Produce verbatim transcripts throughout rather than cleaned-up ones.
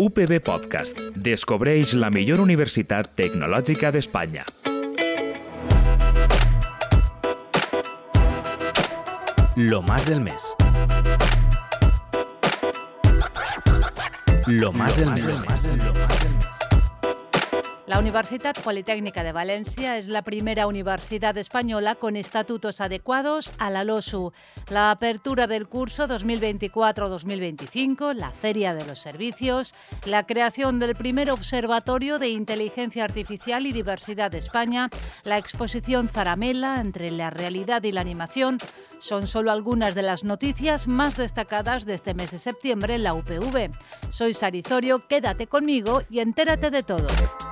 U P B Podcast. Descobreix la millor universitat tecnològica d'Espanya. Lo más del mes. Lo más del mes. La Universitat Politécnica de Valencia es la primera universidad española con estatutos adecuados a la LOSU. La apertura del curso dos mil veinticuatro dos mil veinticinco, la Feria de los Servicios, la creación del primer Observatorio de Inteligencia Artificial y Diversidad de España, la exposición Zaramela entre la realidad y la animación, son solo algunas de las noticias más destacadas de este mes de septiembre en la U P V. Soy Sari Zorio, quédate conmigo y entérate de todo.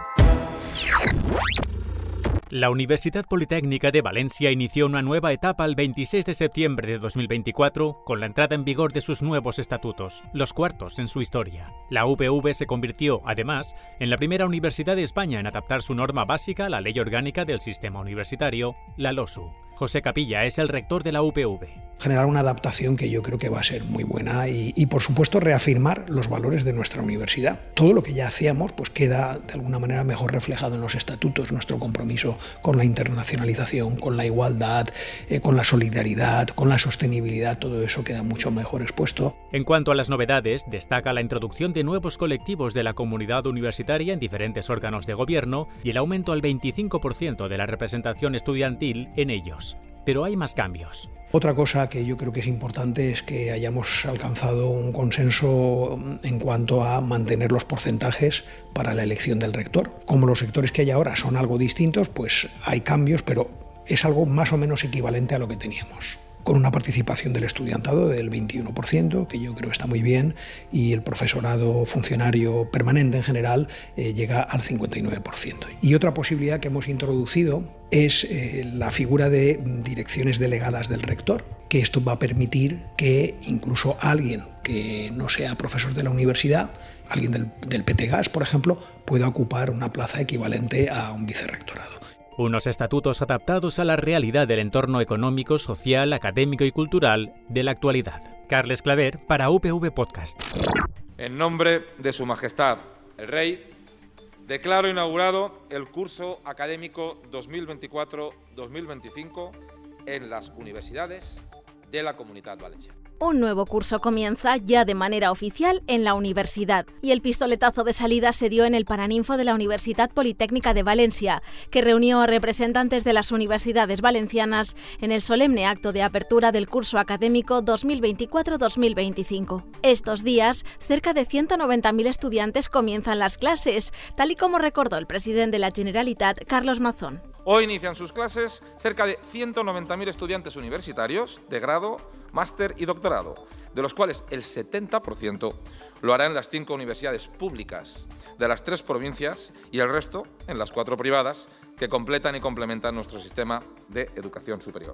La Universitat Politécnica de Valencia inició una nueva etapa el veintiséis de septiembre de dos mil veinticuatro con la entrada en vigor de sus nuevos estatutos, los cuartos en su historia. La U P V se convirtió, además, en la primera universidad de España en adaptar su norma básica a la Ley Orgánica del Sistema Universitario, la LOSU. José Capilla es el rector de la U P V. Generar una adaptación que yo creo que va a ser muy buena y, y por supuesto, reafirmar los valores de nuestra universidad. Todo lo que ya hacíamos pues queda de alguna manera mejor reflejado en los estatutos, nuestro compromiso con la internacionalización, con la igualdad, eh, con la solidaridad, con la sostenibilidad, todo eso queda mucho mejor expuesto. En cuanto a las novedades, destaca la introducción de nuevos colectivos de la comunidad universitaria en diferentes órganos de gobierno y el aumento al veinticinco por ciento de la representación estudiantil en ellos. Pero hay más cambios. Otra cosa que yo creo que es importante es que hayamos alcanzado un consenso en cuanto a mantener los porcentajes para la elección del rector. Como los sectores que hay ahora son algo distintos, pues hay cambios, pero es algo más o menos equivalente a lo que teníamos. Con una participación del estudiantado del veintiuno por ciento, que yo creo está muy bien, y el profesorado funcionario permanente en general eh, llega al cincuenta y nueve por ciento. Y otra posibilidad que hemos introducido es eh, la figura de direcciones delegadas del rector, que esto va a permitir que incluso alguien que no sea profesor de la universidad, alguien del, del P T Gas, por ejemplo, pueda ocupar una plaza equivalente a un vicerrectorado. Unos estatutos adaptados a la realidad del entorno económico, social, académico y cultural de la actualidad. Carles Claver para U P V Podcast. En nombre de Su Majestad, el Rey, declaro inaugurado el curso académico dos mil veinticuatro dos mil veinticinco en las universidades de la Comunitat Valenciana. Un nuevo curso comienza ya de manera oficial en la universidad y el pistoletazo de salida se dio en el Paraninfo de la Universitat Politécnica de Valencia, que reunió a representantes de las universidades valencianas en el solemne acto de apertura del curso académico dos mil veinticuatro dos mil veinticinco. Estos días, cerca de ciento noventa mil estudiantes comienzan las clases, tal y como recordó el presidente de la Generalitat, Carlos Mazón. Hoy inician sus clases cerca de ciento noventa mil estudiantes universitarios de grado, máster y doctorado, de los cuales el setenta por ciento lo hará en las cinco universidades públicas de las tres provincias y el resto en las cuatro privadas que completan y complementan nuestro sistema de educación superior.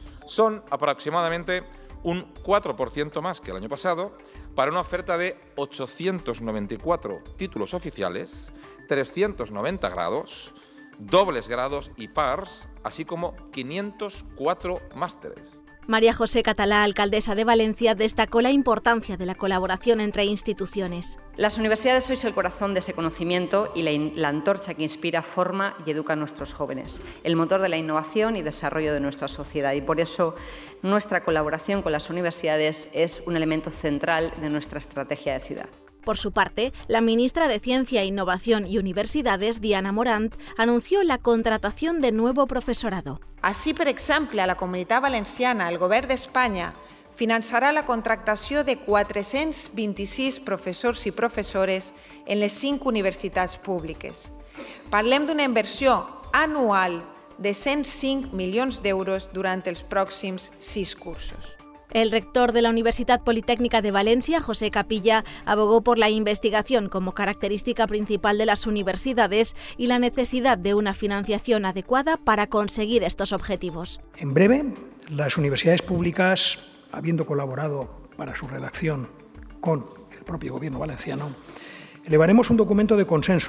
Son aproximadamente un cuatro por ciento más que el año pasado para una oferta de ochocientos noventa y cuatro títulos oficiales, trescientos noventa grados, dobles grados y pars, así como quinientos cuatro másteres. María José Catalá, alcaldesa de Valencia, destacó la importancia de la colaboración entre instituciones. Las universidades sois el corazón de ese conocimiento y la, la antorcha que inspira, forma y educa a nuestros jóvenes, el motor de la innovación y desarrollo de nuestra sociedad. Y por eso nuestra colaboración con las universidades es un elemento central de nuestra estrategia de ciudad. Por su parte, la ministra de Ciencia, Innovación y Universidades, Diana Morant, anunció la contratación de nuevo professorado. Així, per exemple, a la Comunitat Valenciana, el Govern d'Espanya finançarà la contractació de quatre-cents vint-i-sis professors i professores en les cinc universitats públiques. Parlem d'una inversió anual de cent cinc milions d'euros durant els pròxims sis cursos. El rector de la Universitat Politécnica de Valencia, José Capilla, abogó por la investigación como característica principal de las universidades y la necesidad de una financiación adecuada para conseguir estos objetivos. En breve, las universidades públicas, habiendo colaborado para su redacción con el propio Gobierno valenciano, elevaremos un documento de consenso,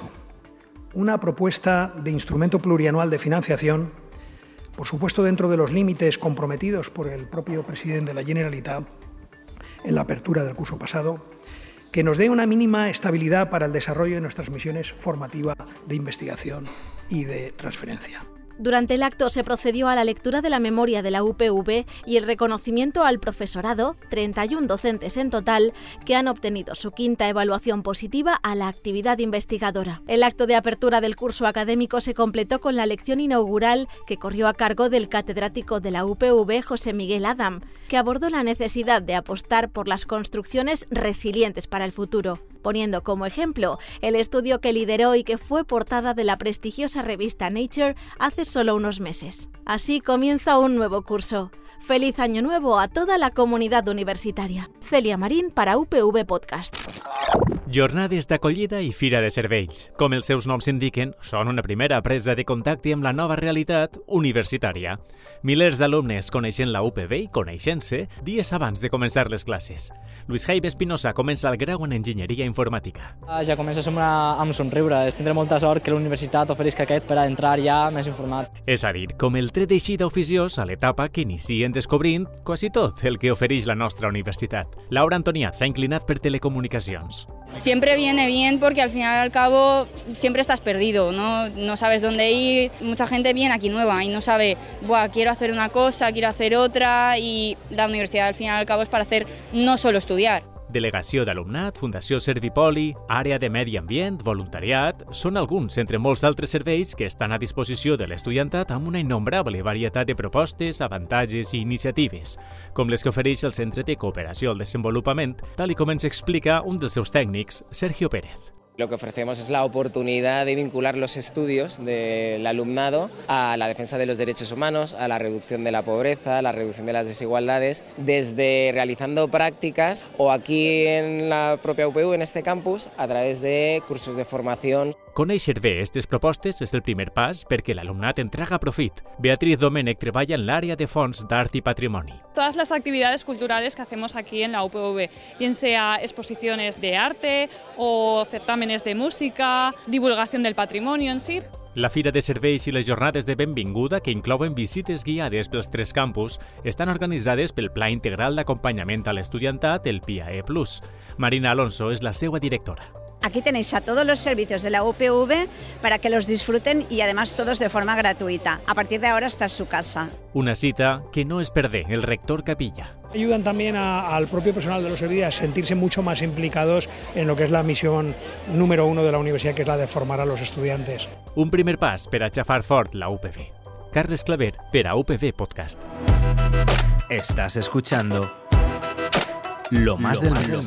una propuesta de instrumento plurianual de financiación, por supuesto dentro de los límites comprometidos por el propio presidente de la Generalitat en la apertura del curso pasado, que nos dé una mínima estabilidad para el desarrollo de nuestras misiones formativa, de investigación y de transferencia. Durante el acto se procedió a la lectura de la memoria de la U P V y el reconocimiento al profesorado, treinta y uno docentes en total, que han obtenido su quinta evaluación positiva a la actividad investigadora. El acto de apertura del curso académico se completó con la lección inaugural que corrió a cargo del catedrático de la U P V, José Miguel Adam, que abordó la necesidad de apostar por las construcciones resilientes para el futuro, poniendo como ejemplo el estudio que lideró y que fue portada de la prestigiosa revista Nature hace solo unos meses. Así comienza un nuevo curso. ¡Feliz Año Nuevo a toda la comunitat universitària! Celia Marín para U P V Podcast. Jornades d'acollida i Fira de Cervells. Com els seus noms indiquen, són una primera presa de contacte amb la nova realitat universitària. Milers d'alumnes coneixen la U P V i coneixent-se dies abans de començar les classes. Luis Jaime Espinosa comença el grau en Enginyeria Informàtica. Ja comença amb, una, amb somriure. Tindré molta sort que la universitat oferisca aquest per a entrar ja més informat. És a dir, com el tret d'eixida oficiós a l'etapa que inicien descobrint quasi tot el que ofereix la nostra universitat. Laura Antoniat s'ha inclinat per telecomunicacions. Siempre viene bien porque al final al cabo siempre estás perdido, ¿no? No sabes dónde ir. Mucha gente viene aquí nueva y no sabe, buah, quiero hacer una cosa, quiero hacer otra, y la universidad al final al cabo es para hacer no solo estudiar. Delegació d'Alumnat, Fundació Servipoli, Àrea de Medi Ambient, Voluntariat, són alguns entre molts altres serveis que estan a disposició de l'estudiantat amb una innombrable varietat de propostes, avantatges i iniciatives, com les que ofereix el Centre de Cooperació al Desenvolupament, tal i com ens explica un dels seus tècnics, Sergio Pérez. Lo que ofrecemos es la oportunidad de vincular los estudios del alumnado a la defensa de los derechos humanos, a la reducción de la pobreza, a la reducción de las desigualdades, desde realizando prácticas o aquí en la propia U P U, en este campus, a través de cursos de formación. Conèixer bé aquestes propostes és el primer pas perquè l'alumnat en traga profit. Beatriz Domènech treballa en l'àrea de fons d'art i patrimoni. Todas las actividades culturales que hacemos aquí en la U P V, bien sea exposiciones de arte o certámenes de música, divulgación del patrimonio en sí. La Fira de Serveis i les jornades de benvinguda, que inclouen visites guiades pels tres campus, estan organitzades pel Pla Integral d'Acompanyament a l'Estudiantat, el P I A E plus. Marina Alonso és la seva directora. Aquí tenéis a todos los servicios de la U P V para que los disfruten y además todos de forma gratuita. A partir de ahora está en su casa. Una cita que no es perdé el rector Capilla. Ayudan también a, al propio personal de los servicios a sentirse mucho más implicados en lo que es la misión número uno de la universidad, que es la de formar a los estudiantes. Un primer pas per a xafar fort la U P V. Carles Claver per a U P V Podcast. Estás escuchando Lo más del mes.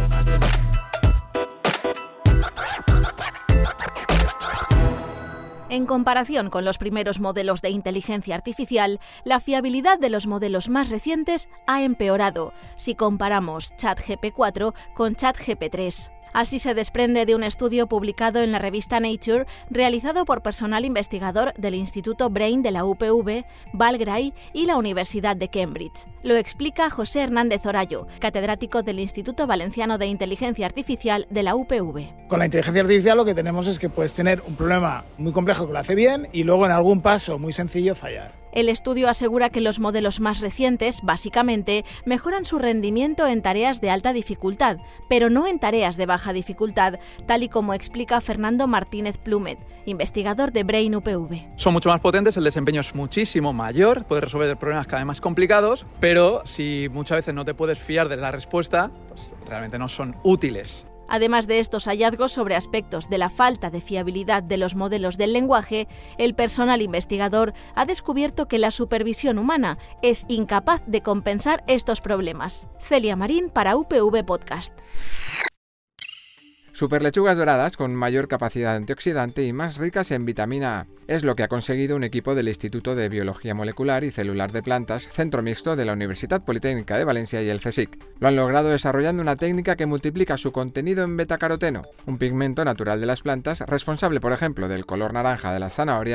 En comparación con los primeros modelos de inteligencia artificial, la fiabilidad de los modelos más recientes ha empeorado si comparamos ChatGP cuatro con ChatGP tres. Así se desprende de un estudio publicado en la revista Nature, realizado por personal investigador del Instituto Brain de la U P V, Valgray y la Universidad de Cambridge. Lo explica José Hernández Orayo, catedrático del Instituto Valenciano de Inteligencia Artificial de la U P V. Con la inteligencia artificial lo que tenemos es que puedes tener un problema muy complejo que lo hace bien y luego en algún paso muy sencillo fallar. El estudio asegura que los modelos más recientes, básicamente, mejoran su rendimiento en tareas de alta dificultad, pero no en tareas de baja dificultad, tal y como explica Fernando Martínez Plumet, investigador de Brain U P V. Son mucho más potentes, el desempeño es muchísimo mayor, puedes resolver problemas cada vez más complicados, pero si muchas veces no te puedes fiar de la respuesta, pues realmente no son útiles. Además de estos hallazgos sobre aspectos de la falta de fiabilidad de los modelos del lenguaje, el personal investigador ha descubierto que la supervisión humana es incapaz de compensar estos problemas. Celia Marín para U P V Podcast. Superlechugas doradas con mayor capacidad antioxidante y más ricas en vitamina A. Es lo que ha conseguido un equipo del Instituto de Biología Molecular y Celular de Plantas, Centro Mixto de la Universidad Politécnica de Valencia y el CSIC. Lo han logrado desarrollando una técnica que multiplica su contenido en betacaroteno, un pigmento natural de las plantas responsable, por ejemplo, del color naranja de las zanahorias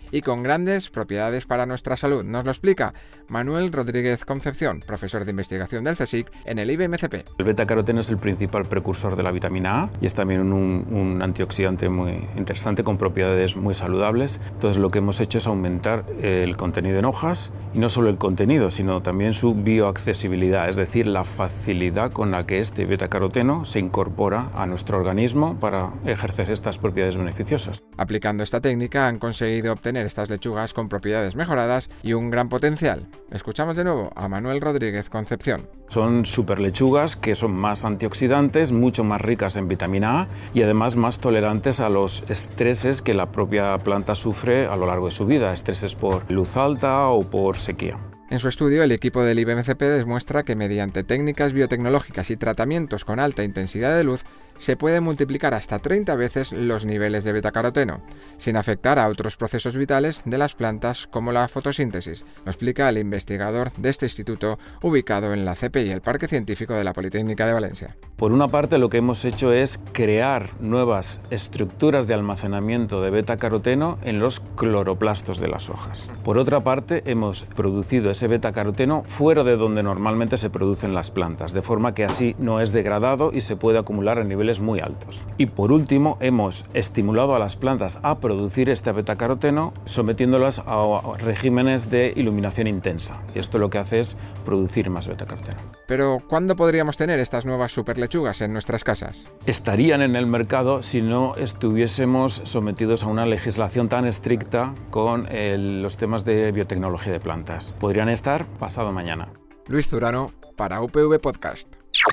y con grandes propiedades para nuestra salud. Nos lo explica Manuel Rodríguez Concepción, profesor de investigación del CSIC en el I B M C P. El betacaroteno es el principal precursor de la vitamina A y es también un, un antioxidante muy interesante con propiedades muy saludables. Entonces lo que hemos hecho es aumentar el contenido en hojas y no solo el contenido, sino también su bioaccesibilidad, es decir, la facilidad con la que este betacaroteno se incorpora a nuestro organismo para ejercer estas propiedades beneficiosas. Aplicando esta técnica han conseguido obtener estas lechugas con propiedades mejoradas y un gran potencial. Escuchamos de nuevo a Manuel Rodríguez Concepción. Son super lechugas que son más antioxidantes, mucho más ricas en vitamina A y además más tolerantes a los estreses que la propia planta sufre a lo largo de su vida, estreses por luz alta o por sequía. En su estudio, el equipo del I B M C P demuestra que mediante técnicas biotecnológicas y tratamientos con alta intensidad de luz se puede multiplicar hasta treinta veces los niveles de betacaroteno, sin afectar a otros procesos vitales de las plantas como la fotosíntesis. Lo explica el investigador de este instituto ubicado en la C P I, el Parque Científico de la Politécnica de Valencia. Por una parte, lo que hemos hecho es crear nuevas estructuras de almacenamiento de betacaroteno en los cloroplastos de las hojas. Por otra parte, hemos producido ese betacaroteno fuera de donde normalmente se producen las plantas, de forma que así no es degradado y se puede acumular a niveles muy altos. Y por último, hemos estimulado a las plantas a producir este betacaroteno sometiéndolas a regímenes de iluminación intensa. Y esto lo que hace es producir más betacaroteno. Pero, ¿cuándo podríamos tener estas nuevas superlechugas en nuestras casas? Estarían en el mercado si no estuviésemos sometidos a una legislación tan estricta con el, los temas de biotecnología de plantas. Podrían estar pasado mañana. Luis Zurano, para U P V Podcast.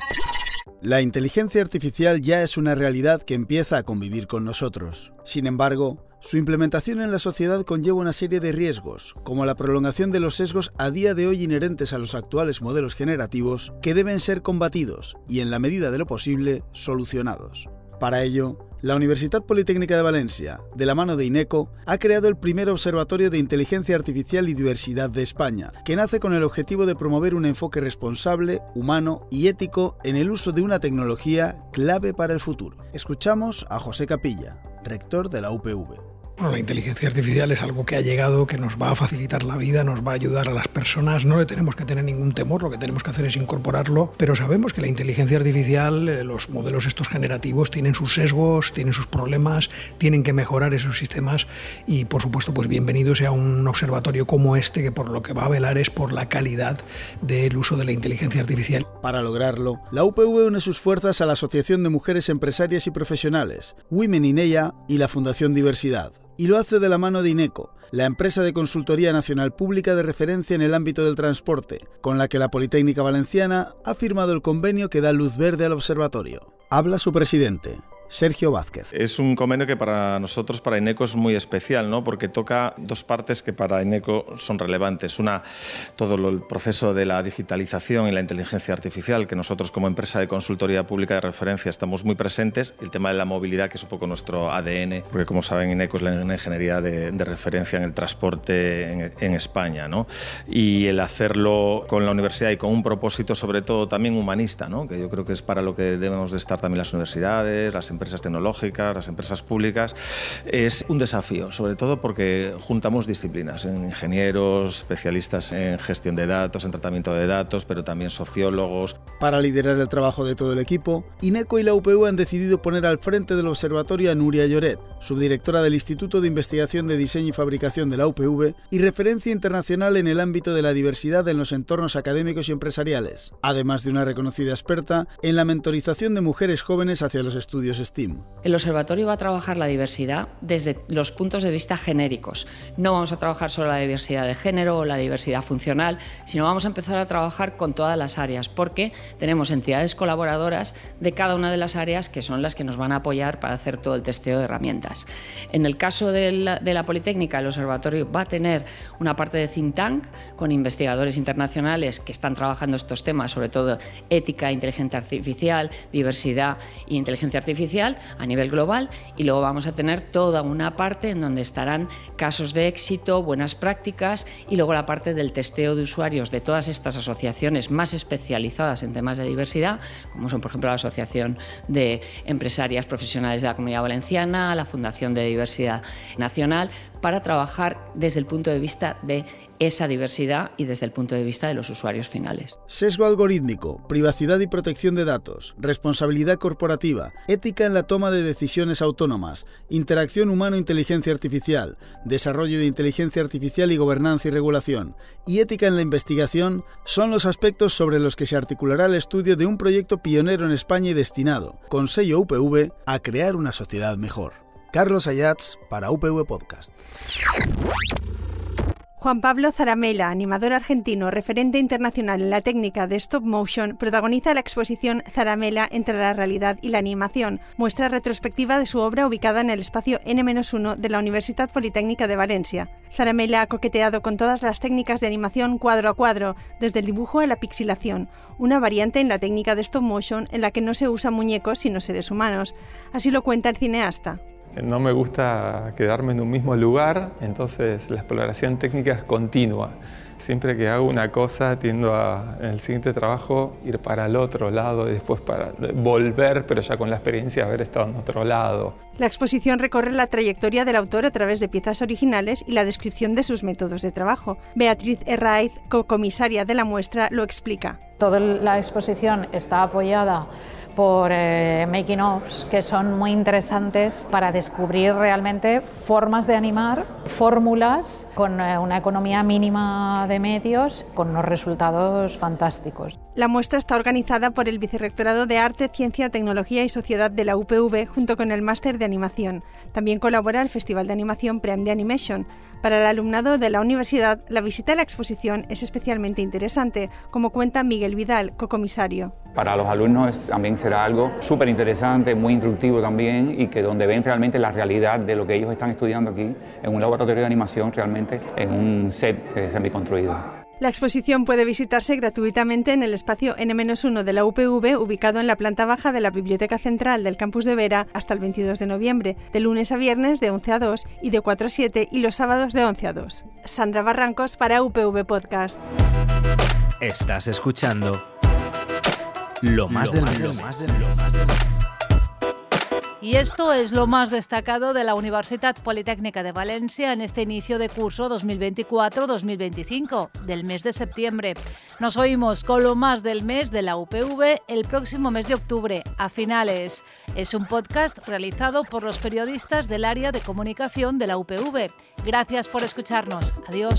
La inteligencia artificial ya es una realidad que empieza a convivir con nosotros. Sin embargo, su implementación en la sociedad conlleva una serie de riesgos, como la prolongación de los sesgos a día de hoy inherentes a los actuales modelos generativos, que deben ser combatidos y, en la medida de lo posible, solucionados. Para ello, la Universitat Politécnica de Valencia, de la mano de INECO, ha creado el primer Observatorio de Inteligencia Artificial y Diversidad de España, que nace con el objetivo de promover un enfoque responsable, humano y ético en el uso de una tecnología clave para el futuro. Escuchamos a José Capilla, rector de la U P V. Bueno, la inteligencia artificial es algo que ha llegado, que nos va a facilitar la vida, nos va a ayudar a las personas, no le tenemos que tener ningún temor, lo que tenemos que hacer es incorporarlo, pero sabemos que la inteligencia artificial, los modelos estos generativos tienen sus sesgos, tienen sus problemas, tienen que mejorar esos sistemas y por supuesto pues bienvenido sea un observatorio como este que por lo que va a velar es por la calidad del uso de la inteligencia artificial. Para lograrlo, la U P V une sus fuerzas a la Asociación de Mujeres Empresarias y Profesionales, Women in ella y la Fundación Diversidad. Y lo hace de la mano de INECO, la empresa de consultoría nacional pública de referencia en el ámbito del transporte, con la que la Politécnica Valenciana ha firmado el convenio que da luz verde al observatorio. Habla su presidente, Sergio Vázquez. Es un convenio que para nosotros, para INECO, es muy especial, ¿no? Porque toca dos partes que para INECO son relevantes. Una, todo lo, el proceso de la digitalización y la inteligencia artificial, que nosotros como empresa de consultoría pública de referencia estamos muy presentes. El tema de la movilidad, que es un poco nuestro A D N, porque como saben, INECO es la ingeniería de, de referencia en el transporte en, en España, ¿no? Y el hacerlo con la universidad y con un propósito sobre todo también humanista, ¿no? Que yo creo que es para lo que debemos de estar también las universidades, las empresas tecnológicas, las empresas públicas, es un desafío, sobre todo porque juntamos disciplinas, en ingenieros, especialistas en gestión de datos, en tratamiento de datos, pero también sociólogos. Para liderar el trabajo de todo el equipo, INECO y la U P V han decidido poner al frente del observatorio a Núria Lloret, subdirectora del Instituto de Investigación de Diseño y Fabricación de la U P V y referencia internacional en el ámbito de la diversidad en los entornos académicos y empresariales, además de una reconocida experta en la mentorización de mujeres jóvenes hacia los estudios STEAM. El observatorio va a trabajar la diversidad desde los puntos de vista genéricos. No vamos a trabajar solo la diversidad de género o la diversidad funcional, sino vamos a empezar a trabajar con todas las áreas, porque tenemos entidades colaboradoras de cada una de las áreas que son las que nos van a apoyar para hacer todo el testeo de herramientas. En el caso de la, de la Politécnica, el observatorio va a tener una parte de think tank con investigadores internacionales que están trabajando estos temas, sobre todo ética, inteligencia artificial, diversidad e inteligencia artificial a nivel global, y luego vamos a tener toda una parte en donde estarán casos de éxito, buenas prácticas y luego la parte del testeo de usuarios de todas estas asociaciones más especializadas en temas de diversidad, como son por ejemplo la Asociación de Empresarias Profesionales de la Comunidad Valenciana, la Fundación de Diversidad Nacional, para trabajar desde el punto de vista de esa diversidad y desde el punto de vista de los usuarios finales. Sesgo algorítmico, privacidad y protección de datos, responsabilidad corporativa, ética en la toma de decisiones autónomas, interacción humano-inteligencia artificial, desarrollo de inteligencia artificial y gobernanza y regulación, y ética en la investigación son los aspectos sobre los que se articulará el estudio de un proyecto pionero en España y destinado, con sello U P V, a crear una sociedad mejor. Carlos Ayats para U P V Podcast. Juan Pablo Zaramella, animador argentino, referente internacional en la técnica de stop motion, protagoniza la exposición Zaramella entre la realidad y la animación, muestra retrospectiva de su obra ubicada en el espacio ene menos uno de la Universitat Politécnica de Valencia. Zaramella ha coqueteado con todas las técnicas de animación cuadro a cuadro, desde el dibujo a la pixilación, una variante en la técnica de stop motion en la que no se usan muñecos sino seres humanos. Así lo cuenta el cineasta. No me gusta quedarme en un mismo lugar, entonces la exploración técnica es continua. Siempre que hago una cosa tiendo a, en el siguiente trabajo, ir para el otro lado y después para volver, pero ya con la experiencia de haber estado en otro lado. La exposición recorre la trayectoria del autor a través de piezas originales y la descripción de sus métodos de trabajo. Beatriz Herraiz, cocomisaria de la muestra, lo explica. Toda la exposición está apoyada por eh, making-ofs que son muy interesantes para descubrir realmente formas de animar, fórmulas con eh, una economía mínima de medios, con unos resultados fantásticos. La muestra está organizada por el Vicerrectorado de Arte, Ciencia, Tecnología y Sociedad de la U P V junto con el Máster de Animación. También colabora el Festival de Animación Prem de Animation. Para el alumnado de la universidad, la visita a la exposición es especialmente interesante, como cuenta Miguel Vidal, cocomisario. Para los alumnos también será algo súper interesante, muy instructivo también, y que donde ven realmente la realidad de lo que ellos están estudiando aquí en un laboratorio de animación, realmente en un set eh, semiconstruido. La exposición puede visitarse gratuitamente en el espacio ene menos uno de la U P V, ubicado en la planta baja de la Biblioteca Central del Campus de Vera, hasta el veintidós de noviembre, de lunes a viernes de once a dos y de cuatro a siete, y los sábados de once a dos. Sandra Barrancos para U P V Podcast. Estás escuchando Lo más del mes. Y esto es lo más destacado de la Universitat Politécnica de Valencia en este inicio de curso dos mil veinticuatro dos mil veinticinco, del mes de septiembre. Nos oímos con lo más del mes de la U P V el próximo mes de octubre, a finales. Es un podcast realizado por los periodistas del área de comunicación de la U P V. Gracias por escucharnos. Adiós.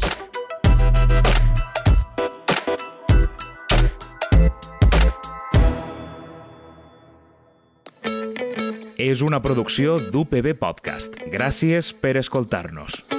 És una producció d'U P V Podcast. Gràcies per escoltar-nos.